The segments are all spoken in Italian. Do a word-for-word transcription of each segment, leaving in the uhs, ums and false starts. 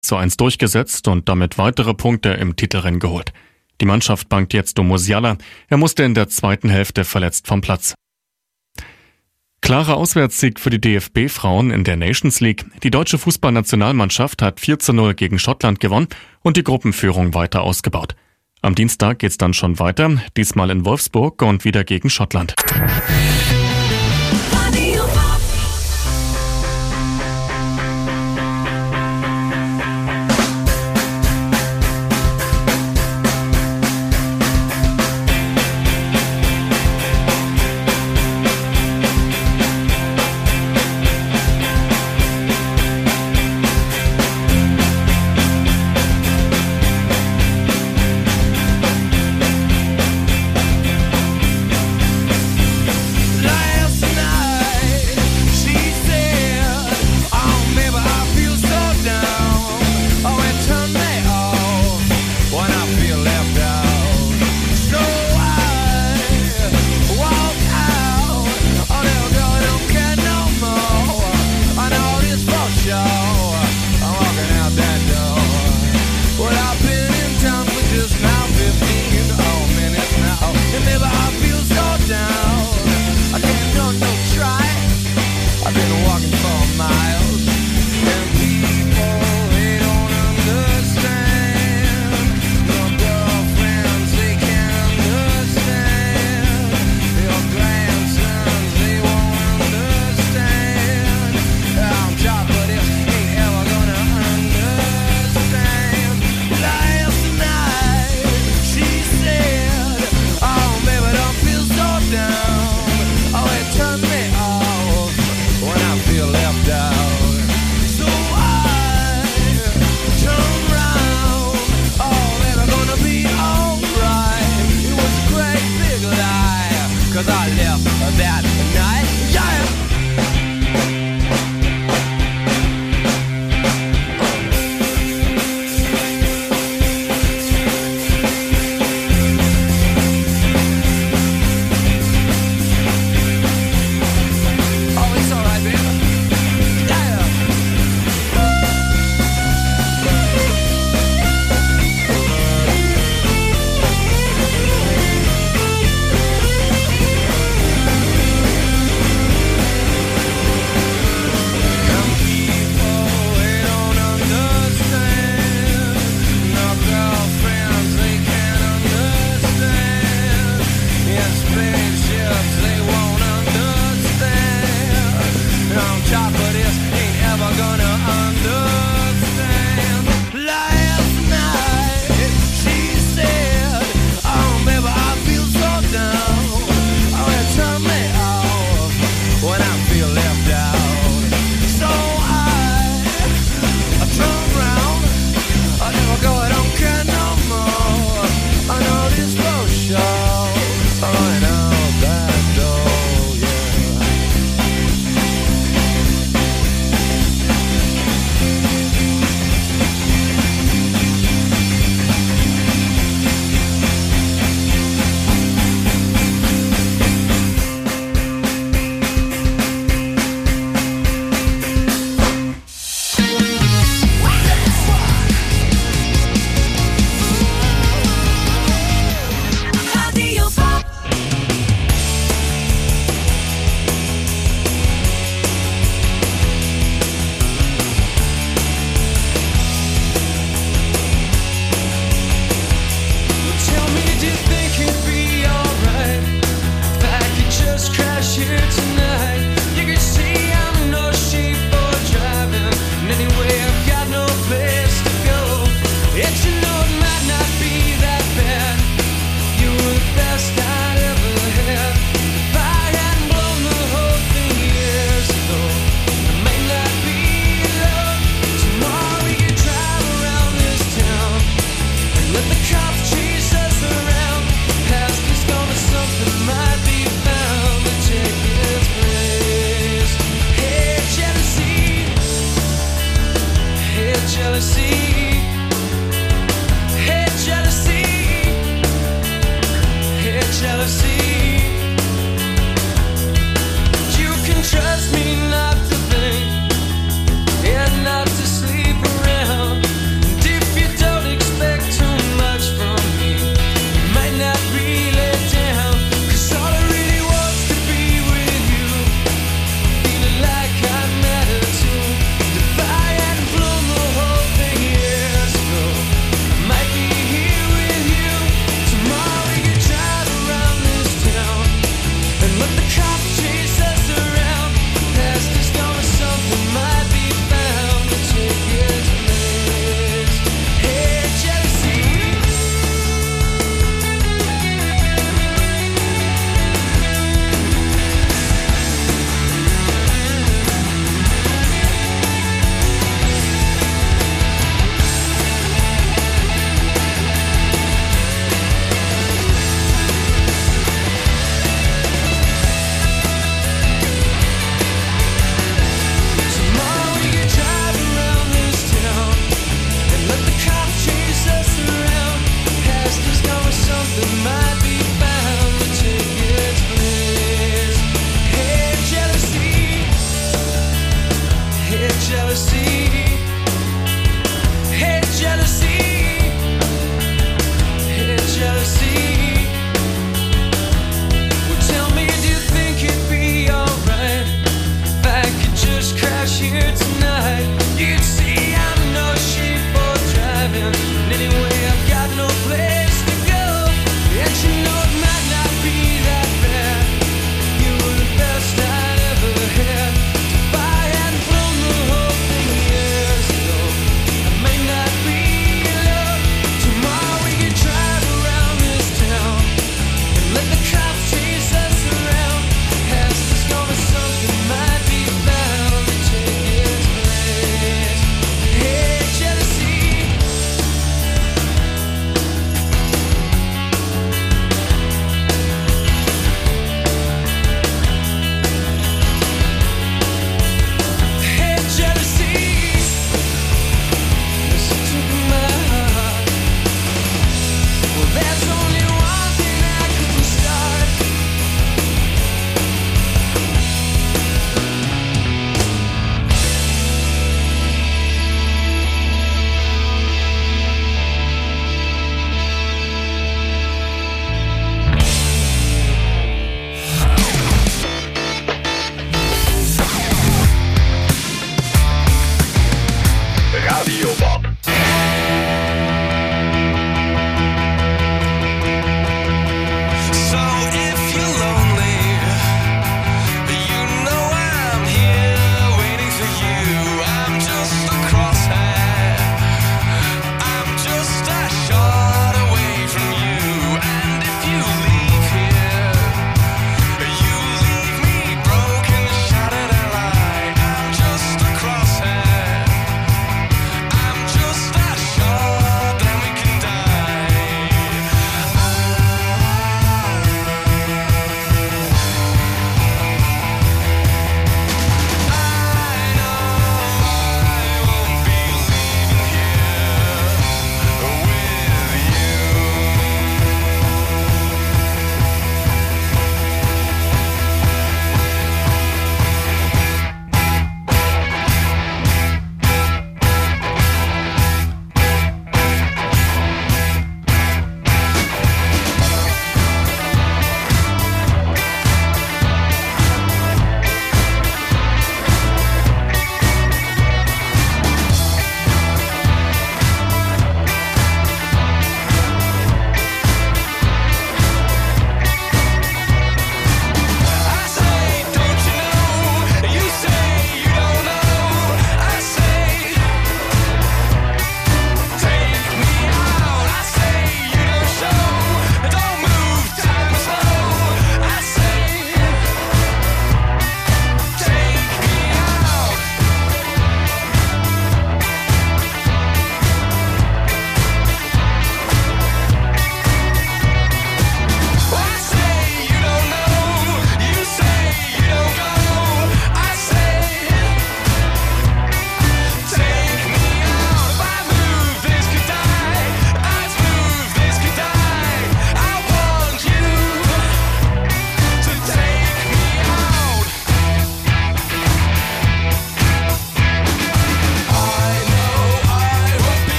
zu eins durchgesetzt und damit weitere Punkte im Titelrennen geholt. Die Mannschaft bangt jetzt um Musiala. Er musste in der zweiten Hälfte verletzt vom Platz. Klarer Auswärtssieg für die D F B-Frauen in der Nations League. Die deutsche Fußballnationalmannschaft hat vier zu null gegen Schottland gewonnen und die Gruppenführung weiter ausgebaut. Am Dienstag geht's dann schon weiter, diesmal in Wolfsburg und wieder gegen Schottland. Trust me not to think and not to sleep around.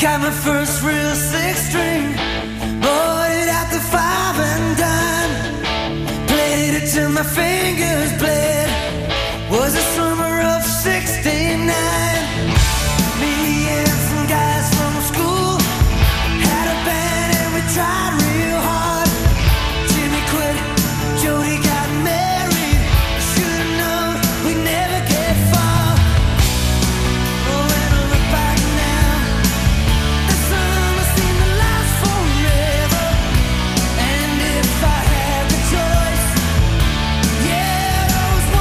Got my first real six string, bought it at the five and dime, played it till my fingers bled. Was the summer of sixty-nine. Me and some guys from school had a band and we tried real hard. Jimmy quit, Jody got married. Should've known we'd never get far. Oh, when I look back now, the summer seemed to last forever. And if I had the choice, yeah, those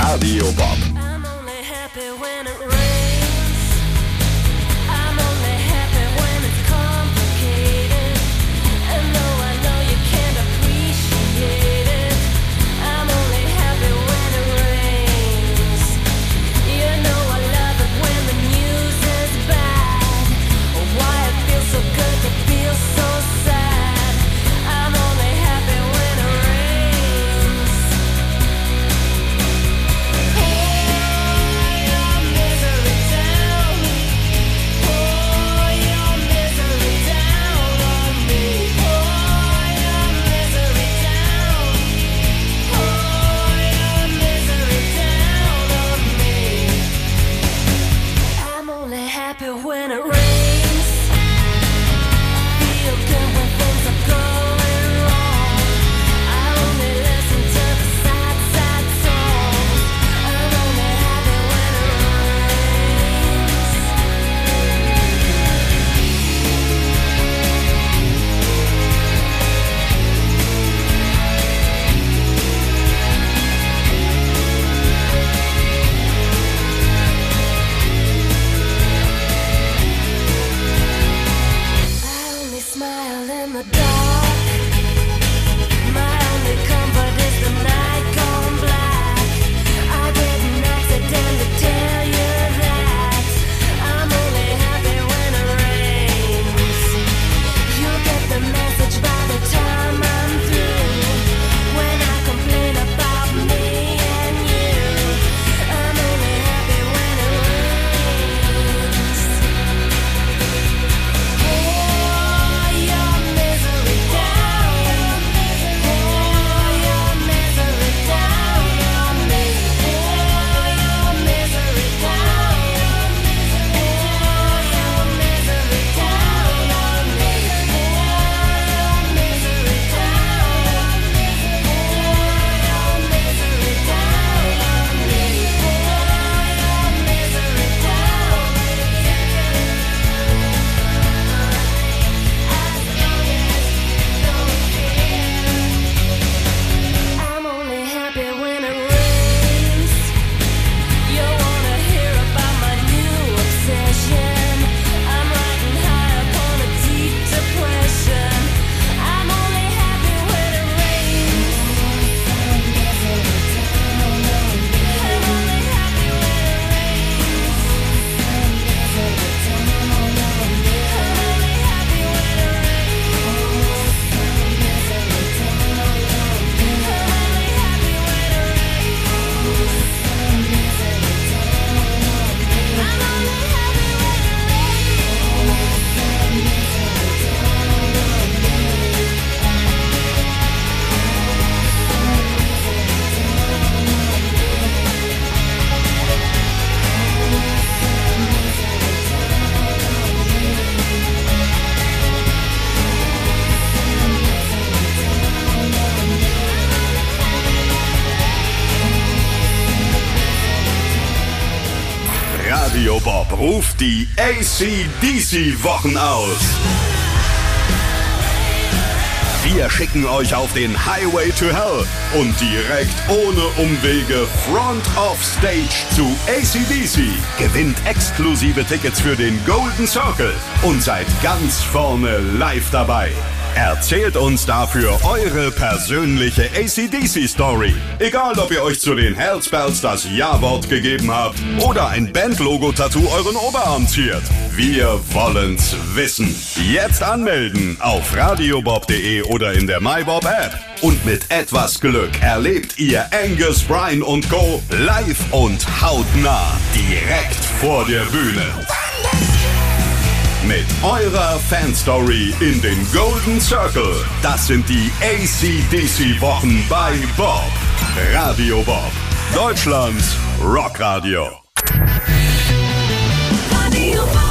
Radio Bob. I'm only happy when it rains. I'm only happy when it's complicated. And though I know you can't appreciate it, I'm only happy when it rains. You know I love it when the news is bad. Oh, why it feels so good to feel so sad. I'm only happy when it rains. Pour your misery down. Pour your misery down on me. Pour your misery down. Pour your misery down on me. I'm only happy when it rains. Feel good when things are going wrong. I only listen to the sad, sad songs. I'm only happy when it rains. I only smile in the dark. My only comfort is the night gone black. I didn't accidentally tell you that. I'm only happy when it rains. You'll get the message by the time I'm through. When I complain about me and you, I'm only happy when it rains. Pour your misery down. Pour your misery down on me. Pour your misery down. Pour your misery down on me. Pour your misery down. Pour your misery down on me. Pour your misery down. I'm only happy when it rains. You wanna hear about my new obsession? I'm riding high upon a deep depression. I'm only happy when it rains. I'm only happy when it rains. I'm only happy when it rains. Radio Bob ruft die A C D C-Wochen aus. Wir schicken euch auf den Highway to Hell und direkt ohne Umwege Front of Stage zu A C D C. Gewinnt exklusive Tickets für den Golden Circle und seid ganz vorne live dabei. Erzählt uns dafür eure persönliche A C D C-Story. Egal, ob ihr euch zu den Hellspells das Ja-Wort gegeben habt oder ein Bandlogo-Tattoo euren Oberarm ziert. Wir wollen's wissen. Jetzt anmelden auf radiobob punkt de oder in der MyBob-App. Und mit etwas Glück erlebt ihr Angus, Bryan und Co. live und hautnah direkt vor der Bühne. Mit eurer Fanstory in den Golden Circle. Das sind die A C D C-Wochen bei Bob. Radio Bob. Deutschlands Rockradio. Radio Bob.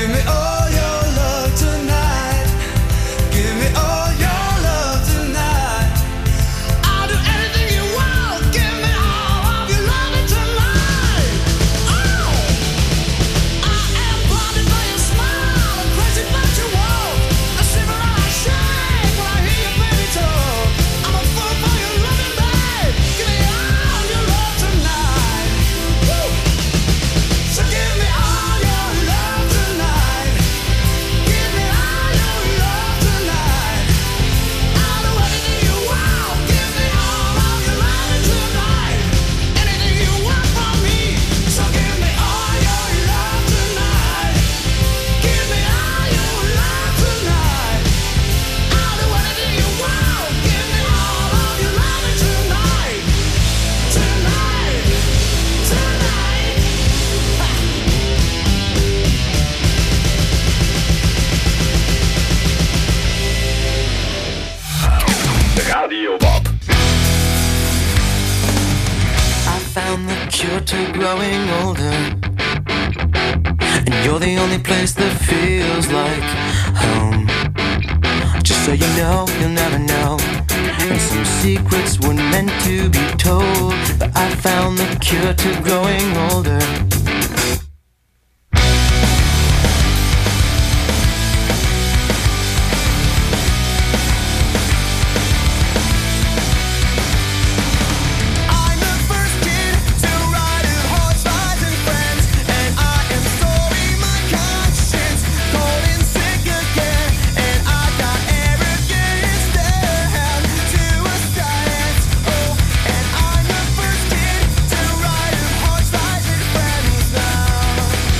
Give me all your love tonight. Give me all your love tonight. I'll do anything you want. Give me all of your love tonight. Oh, I am blinded by your smile, I'm crazy about your walk. I shiver and I shake when I hear your baby talk. I'm a fool for your loving, babe. Give me all your love tonight. Woo. So give me all your love tonight. Give me all your love tonight. I'll do anything you want. Give me all of your love tonight. Anything you want from me. So give me all your love tonight. Give me all your love tonight. I'll do anything you want. Give me all of your love tonight. Tonight. Tonight. Radio Bob. I found the cure to growing older, and you're the only place that feels like home. Just so you know, you'll never know, and some secrets weren't meant to be told, but I found the cure to growing older. I'm the first kid to ride in horse rides and friends, and I am sorry my conscience cold and sick again, and I got arrogance down to a science. Oh, and I'm the first kid to ride in horse rides and friends now.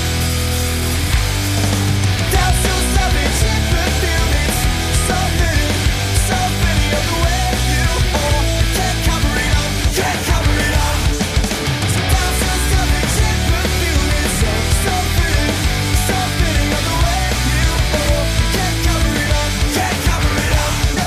That's so savage, perfume, it's so fitting, so fitting of the way you are. Can't cover it up, can't cover it up. That's so savage, perfume, it's so, so fitting, so fitting of the way you are. Can't cover it up, can't cover it up, no.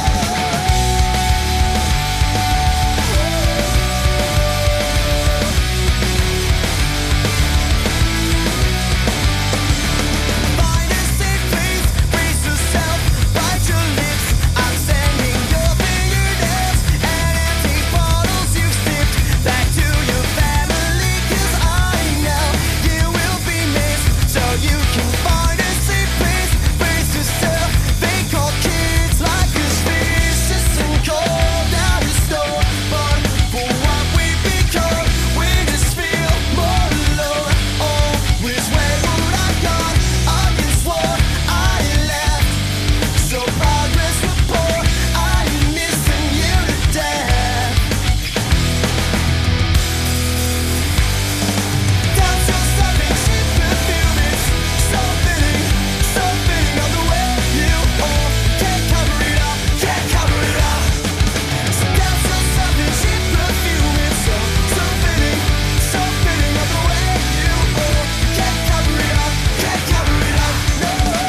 Find a safe place, brace yourself, bite your lips. I'm sending your fingernails and empty bottles you've sipped back to your family, 'cause I know you will be missed. So you can find a safe place, brace yourself. They call kids like us vicious and cold out of store, but for what we become, we just feel more alone. Always when would I got against what I left. So progress report, I'm missing you to death. That's so savage, perfume, it's so fitting, so fitting of the way you are. Can't cover it up, can't cover it up. So that's so savage, perfume, it's so, so fitting, so fitting of the way you are. Can't cover it up, can't cover it up, no.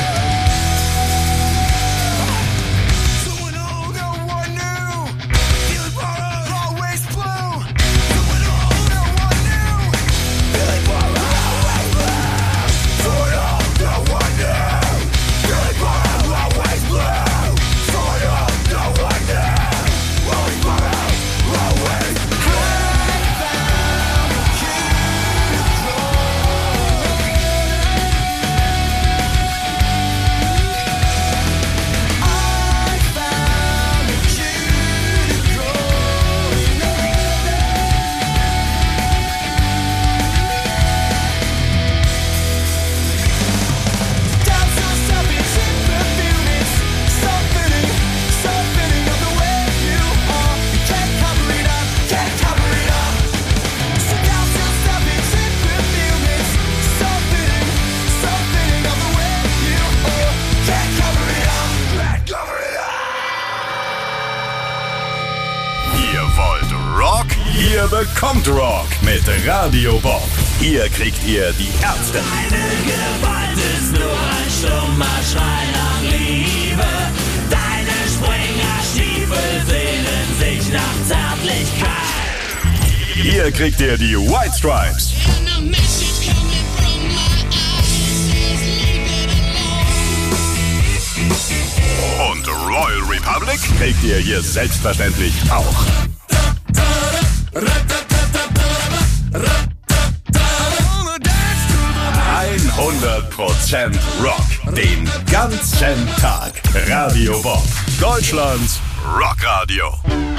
Someone old, no one new. Feeling borrowed, always blue. Someone old, no one new. Feeling borrowed, always blue. Someone old, no one new. Feeling borrowed, always blue. Someone old, no one new. Always borrowed, always blue. I found a cue to growing older. That's so savage, perfume, it's so fitting, so fitting of the way you are. You can't cover it up, can't cover it up. So that's so savage, perfume, it's so fitting, so fitting of the way you are. Can't cover it up, can't cover it up. Ihr wollt Rock? Ihr bekommt Rock mit Radio Bob. Hier kriegt ihr die Ärzte, Deine Gewalt ist nur ein stummer Schrei nach Liebe. Deine Springerstiefel sehnen sich nach Zärtlichkeit. hier kriegt ihr die White Stripes. And a message coming from my eyes says leave it kriegt ihr hier selbstverständlich auch. hundert Prozent Rock, den ganzen Tag. Radio Bob, Deutschlands Rockradio.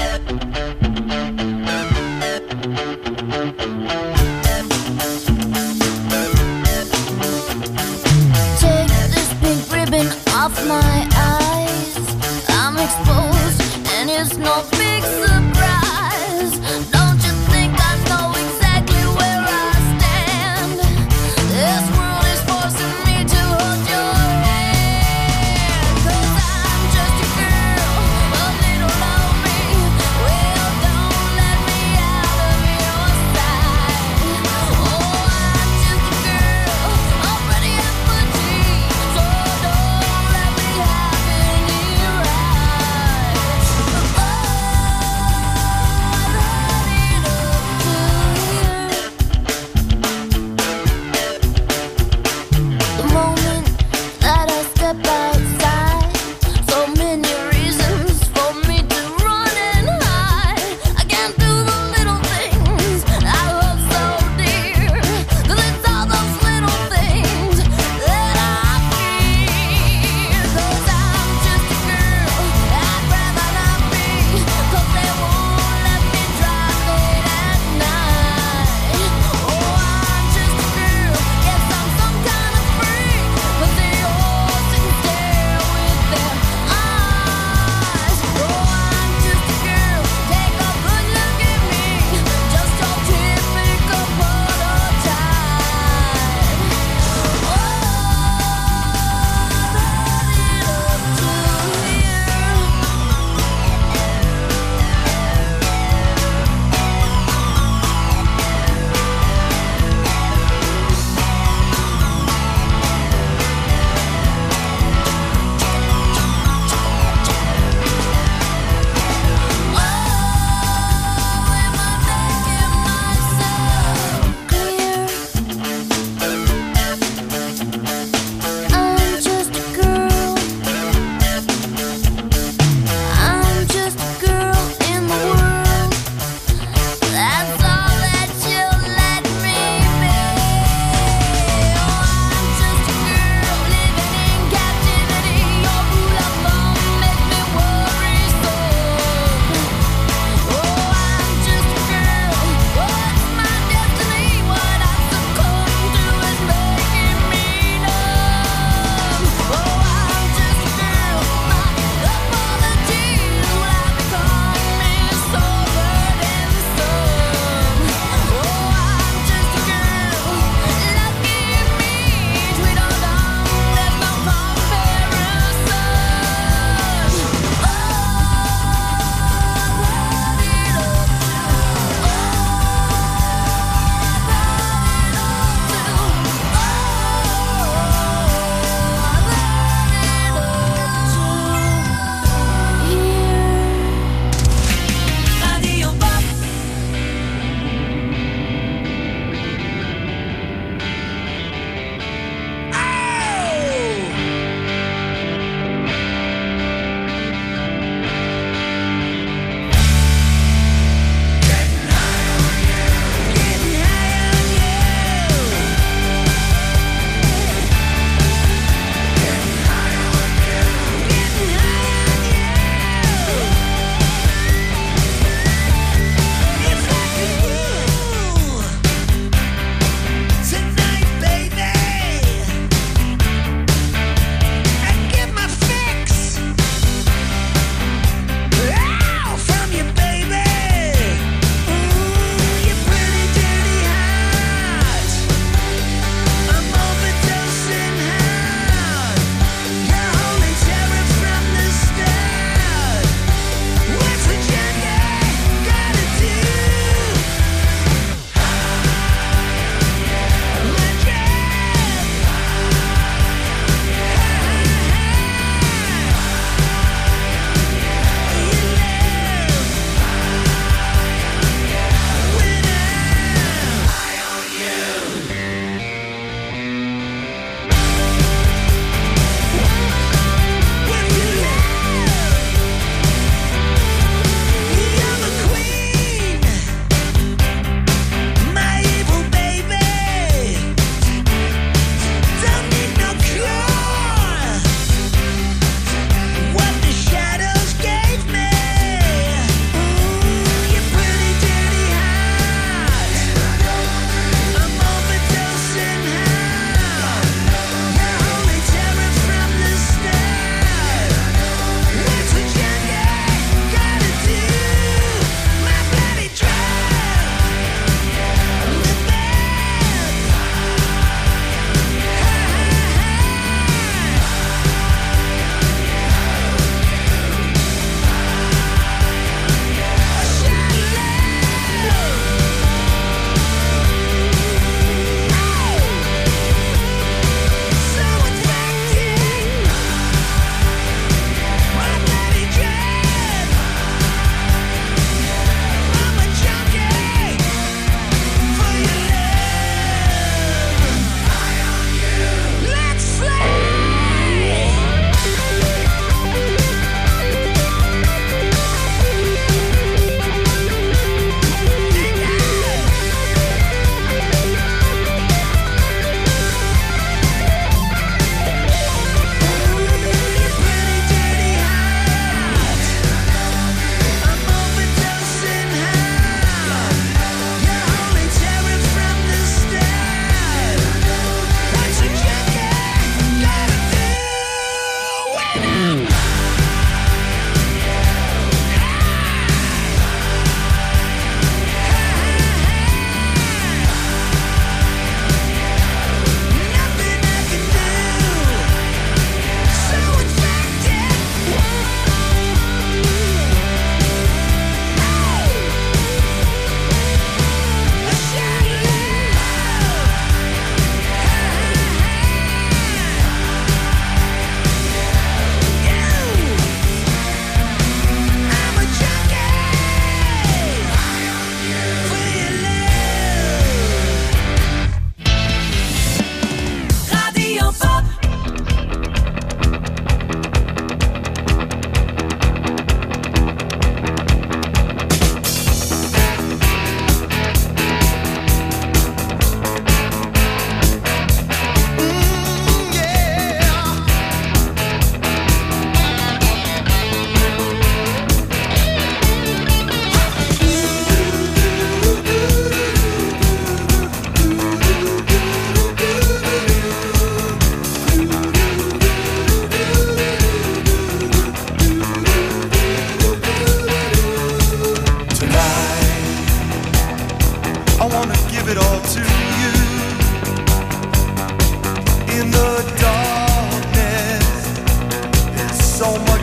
Take this pink ribbon off my eyes. I'm exposed and it's no big surprise. Don't you think I know exactly where I stand? This world is forcing me to hold your hand. 'Cause I'm just a girl, a little lonely. Well, don't let me out of your sight. Oh, I'm just a girl, already at my dreams. So don't let me have any rights. Oh,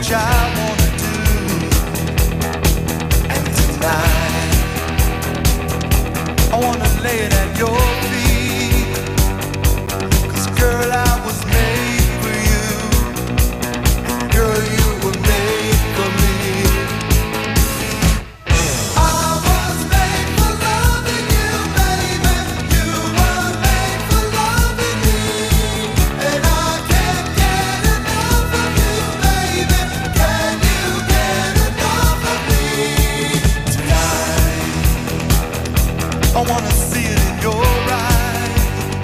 much I wanna do. And tonight I wanna lay it at your feet. 'Cause girl, I was made for you. Girl, you were made for me. I was made for loving you, baby. You were made for loving me. And I can't get enough of you, baby. Can you get enough of me? Tonight I wanna see it in your eyes.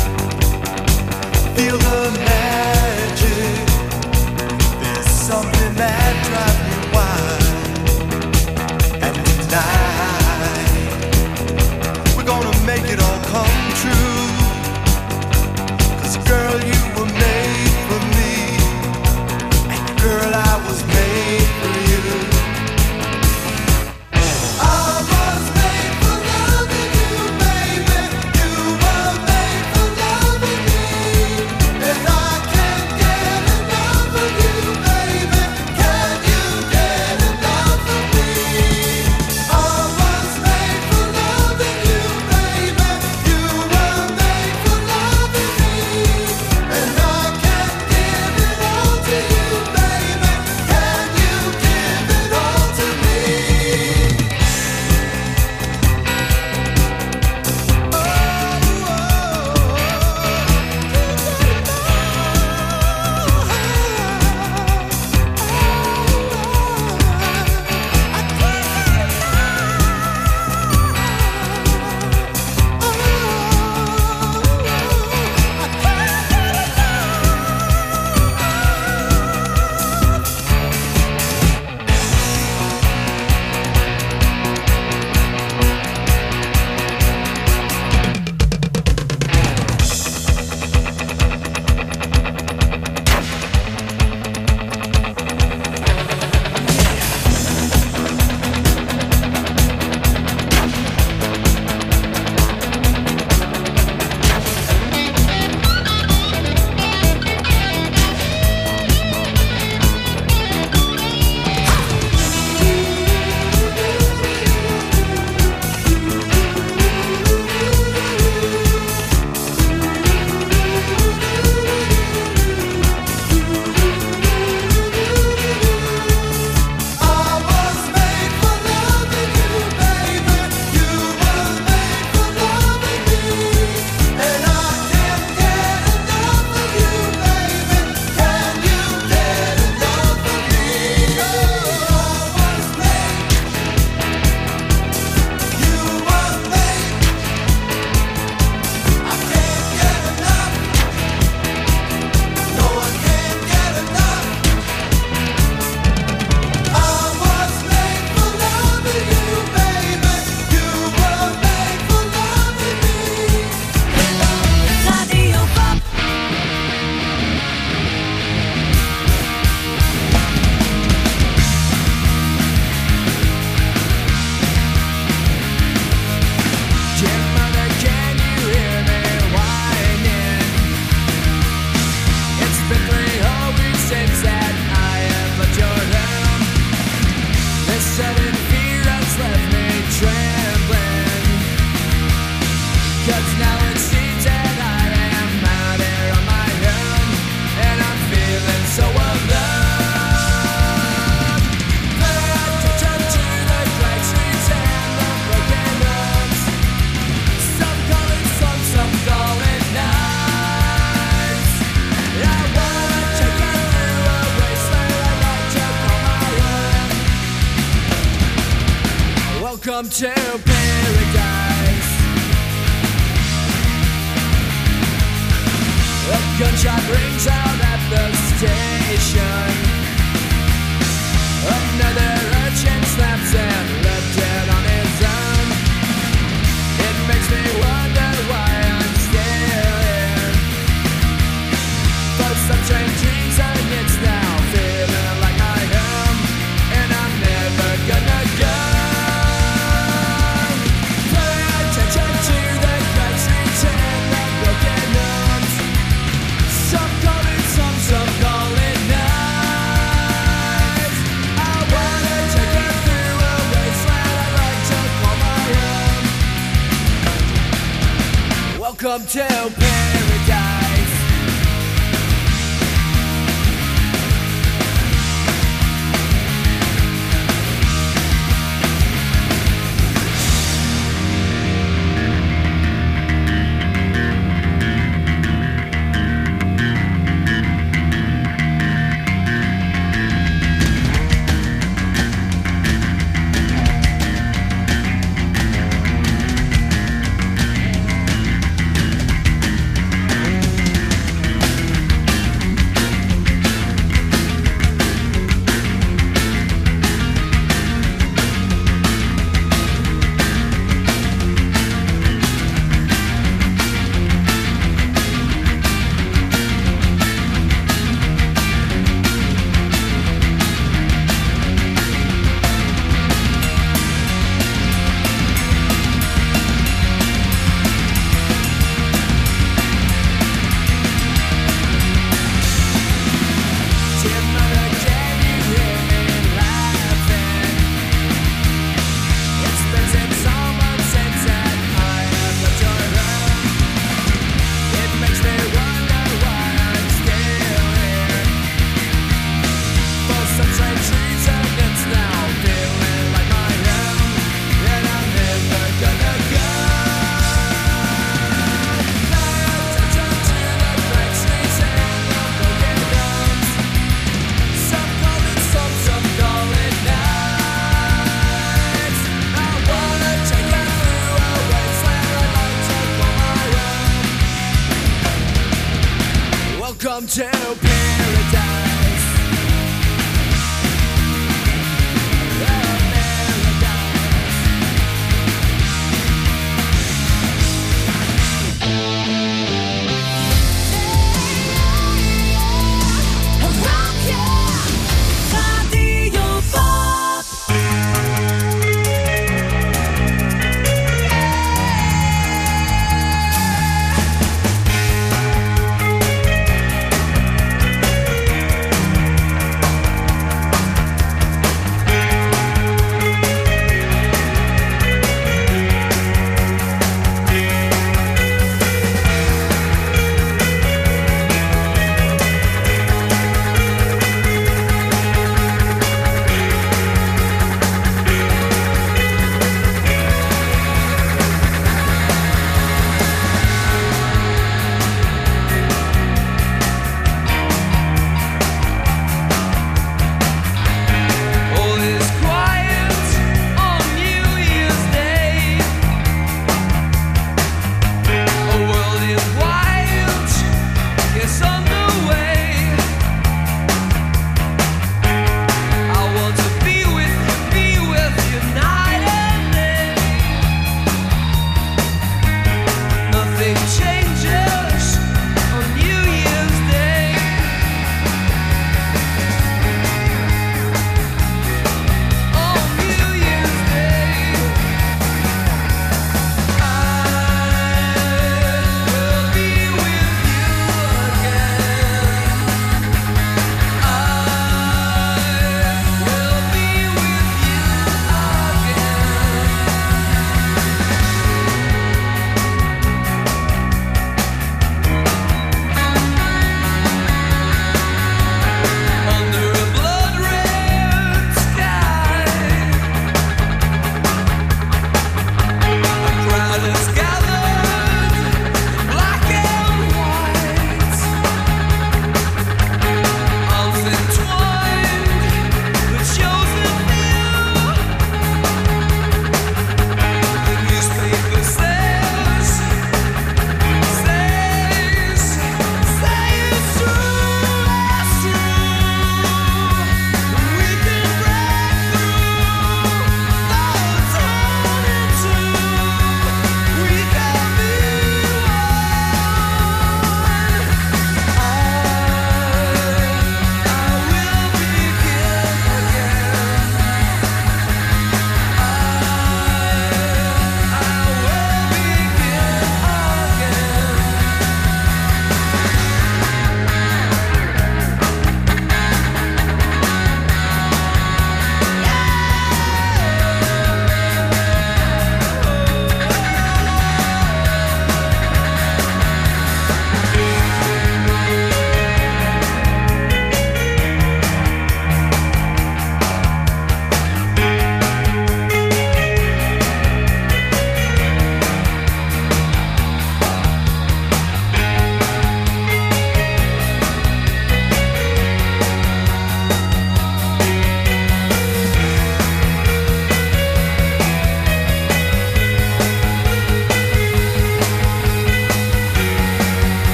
Feel the magic. There's something that drives me wild. And tonight we're gonna make it all come true. 'Cause girl, you were made for me. And girl, I was made for you. I was made for loving you, baby. You were made for loving me. And I can't get enough of you, baby. Can you get enough of me? I was made for loving you, baby. You were made for loving me. And I can't give it all to you, baby. Can you give it all to me? I was made for loving you, baby. You were made for loving me. And I can't get enough of you, baby. Can you get enough of me? I was made. You were made. I can't get enough. No, I can't get enough. I was made for loving you, baby. You were made for loving me. Radio Pop. Dear mother, can you hear me whining? It's been three whole weeks since that I have left your room. This sudden fear has left me trembling. 'Cause now it seems that I am out here on my own. And I'm feeling so alone. Attention to the great streets and the broken homes. Some call it fun, some call it nights. I wanna take you through a wasteland I like to call my own. Welcome to paradise. A gunshot rings out at the station. Another urchin snaps and left dead on his own. It makes me wonder why I'm still here. But some strange dreams and it's now feeling like my home. And I'm never gonna go. Pay attention to the great streets and the broken homes. Some call it some, some call Welcome to paradise.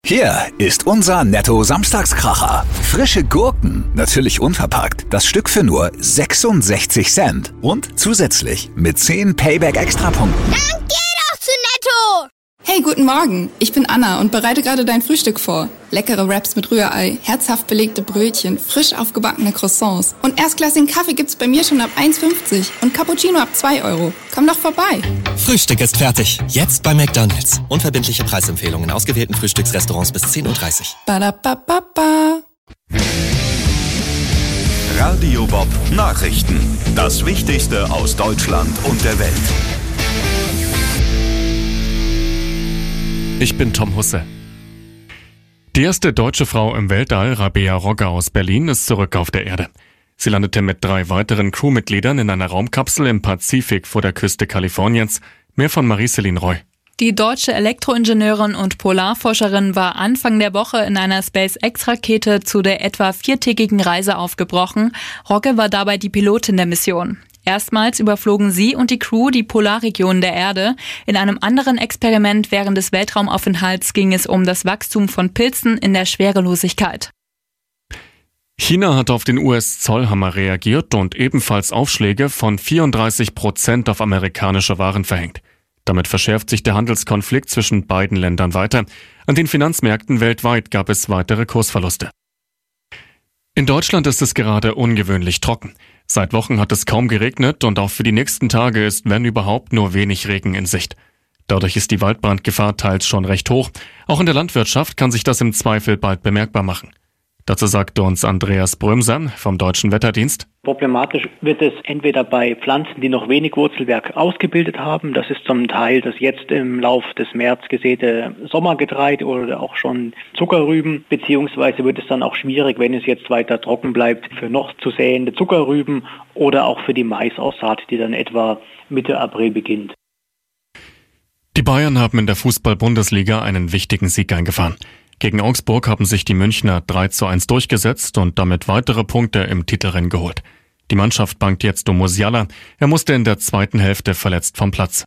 Hier ist unser Netto-Samstagskracher. Frische Gurken, natürlich unverpackt. Das Stück für nur sechsundsechzig Cent. Und zusätzlich mit zehn Payback-Extrapunkten. Dann geh doch zu Netto! Hey, guten Morgen. Ich bin Anna und bereite gerade dein Frühstück vor. Leckere Wraps mit Rührei, herzhaft belegte Brötchen, frisch aufgebackene Croissants. Und erstklassigen Kaffee gibt's bei mir schon ab eins fünfzig und Cappuccino ab zwei Euro. Komm doch vorbei. Frühstück ist fertig. Jetzt bei McDonald's. Unverbindliche Preisempfehlungen in ausgewählten Frühstücksrestaurants bis zehn Uhr dreißig. Badabababa. Radio Bob Nachrichten. Das Wichtigste aus Deutschland und der Welt. Ich bin Tom Husse. Die erste deutsche Frau im Weltall, Rabea Rogge aus Berlin, ist zurück auf der Erde. Sie landete mit drei weiteren Crewmitgliedern in einer Raumkapsel im Pazifik vor der Küste Kaliforniens. Mehr von Marie-Céline Roy. Die deutsche Elektroingenieurin und Polarforscherin war Anfang der Woche in einer SpaceX-Rakete zu der etwa viertägigen Reise aufgebrochen. Rogge war dabei die Pilotin der Mission. Erstmals überflogen sie und die Crew die Polarregionen der Erde. In einem anderen Experiment während des Weltraumaufenthalts ging es um das Wachstum von Pilzen in der Schwerelosigkeit. China hat auf den U S-Zollhammer reagiert und ebenfalls Aufschläge von vierunddreißig Prozent auf amerikanische Waren verhängt. Damit verschärft sich der Handelskonflikt zwischen beiden Ländern weiter. An den Finanzmärkten weltweit gab es weitere Kursverluste. In Deutschland ist es gerade ungewöhnlich trocken. Seit Wochen hat es kaum geregnet und auch für die nächsten Tage ist, wenn überhaupt, nur wenig Regen in Sicht. Dadurch ist die Waldbrandgefahr teils schon recht hoch. Auch in der Landwirtschaft kann sich das im Zweifel bald bemerkbar machen. Dazu sagte uns Andreas Brömser vom Deutschen Wetterdienst. Problematisch wird es entweder bei Pflanzen, die noch wenig Wurzelwerk ausgebildet haben. Das ist zum Teil das jetzt im Lauf des März gesäte Sommergetreide oder auch schon Zuckerrüben. Beziehungsweise wird es dann auch schwierig, wenn es jetzt weiter trocken bleibt, für noch zu säende Zuckerrüben oder auch für die Maisaussaat, die dann etwa Mitte April beginnt. Die Bayern haben in der Fußball-Bundesliga einen wichtigen Sieg eingefahren. Gegen Augsburg haben sich die Münchner drei zu eins durchgesetzt und damit weitere Punkte im Titelrennen geholt. Die Mannschaft bangt jetzt um Musiala. Er musste in der zweiten Hälfte verletzt vom Platz.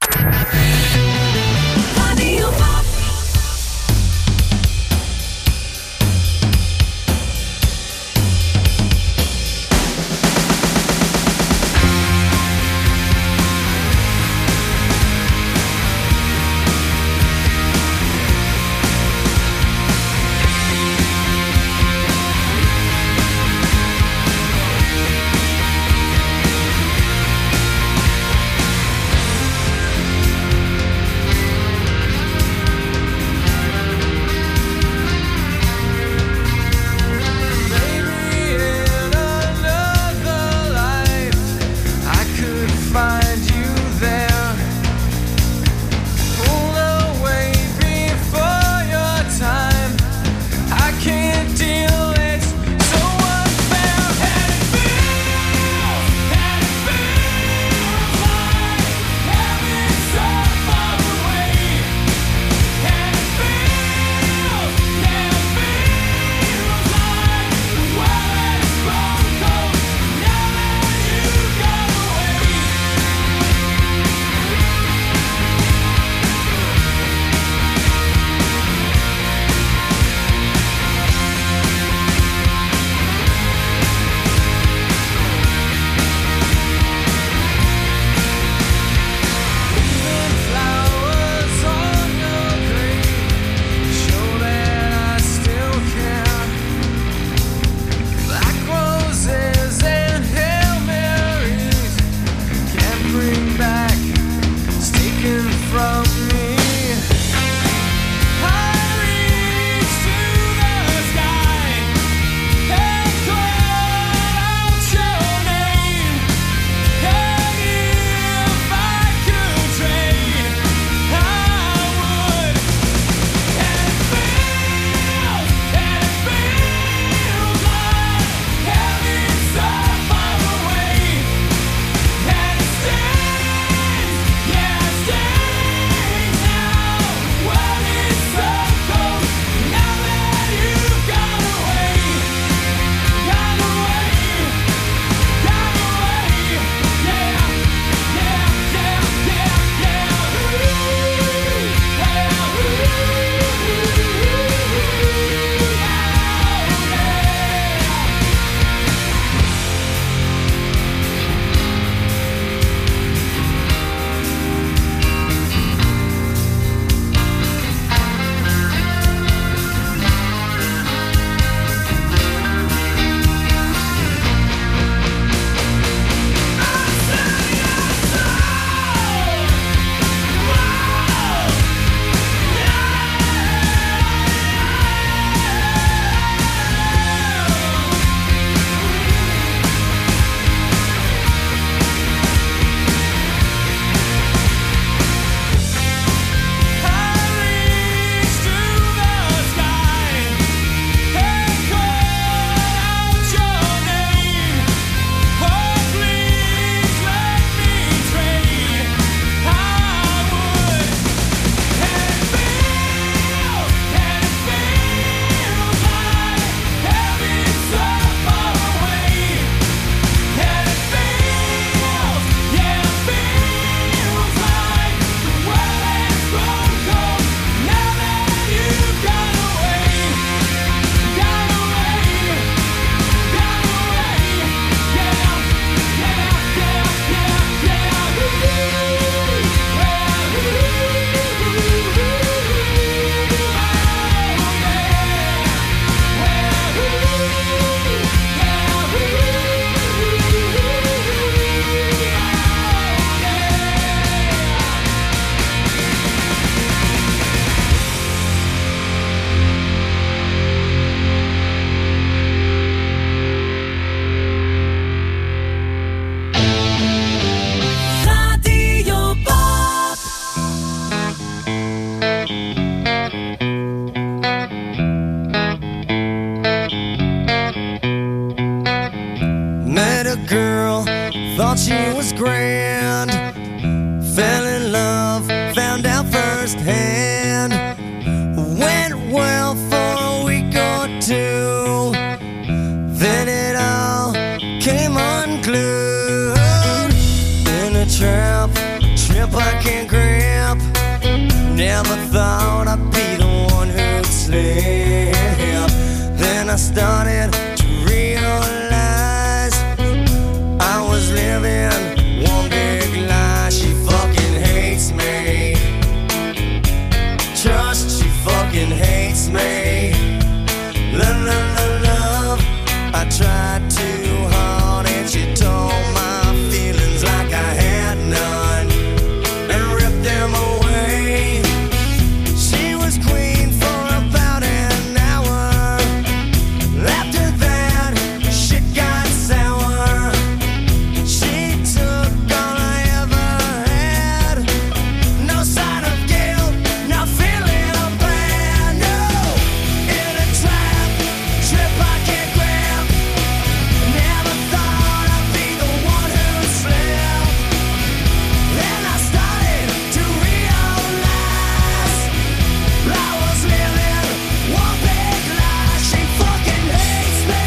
a girl, thought she was grand. Fell in love, found out firsthand. Went well for a week or two, then it all came unglued. In a trap, trip I can't grab. Never thought I'd be the one who'd slip. Then I started to realize I was living one big lie. She fucking hates me. Trust, she fucking hates me. Love, love, love, love. I tried too hard and she told my feelings like I had none and ripped them away. She was queen for about an hour. After that, shit got sour. She took all I ever had. No sign of guilt, not feeling bad. No, in a trap, trip I can't grab. Never thought I'd be the one who slept. Then I started to realize I was living one big lie. She fucking hates me.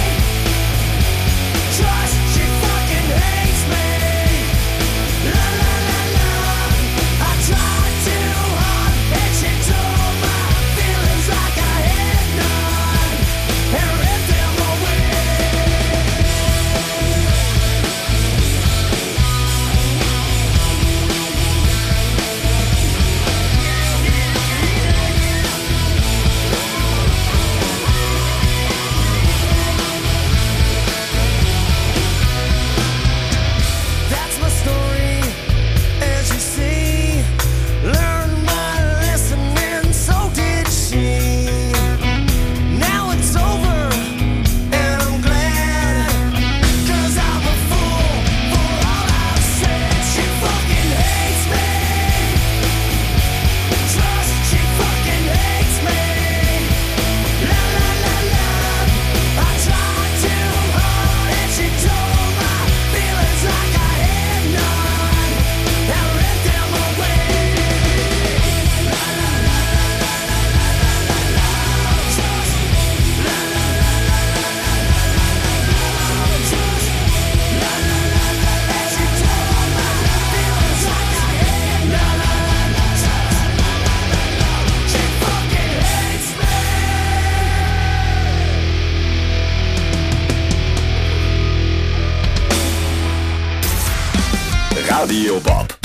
Trust, she fucking hates me. La la la la. I tried too hard and she told my feelings like I had none and ripped them away. That's my story, as you see. Learned my lesson and so did she. Now it's over and I'm glad, 'cause I'm a fool for all I've said. She fucking hates me. Trust, she fucking hates me. La la la la. I tried too hard and she told my feelings like I had none and ripped them away. La la la la la la la la la. Trust, la la la la la la la la. Trust, la la la la la. And she told my feelings like I had none. La la la la. Trust, la la la la. She fucking hates me. Radio Bob.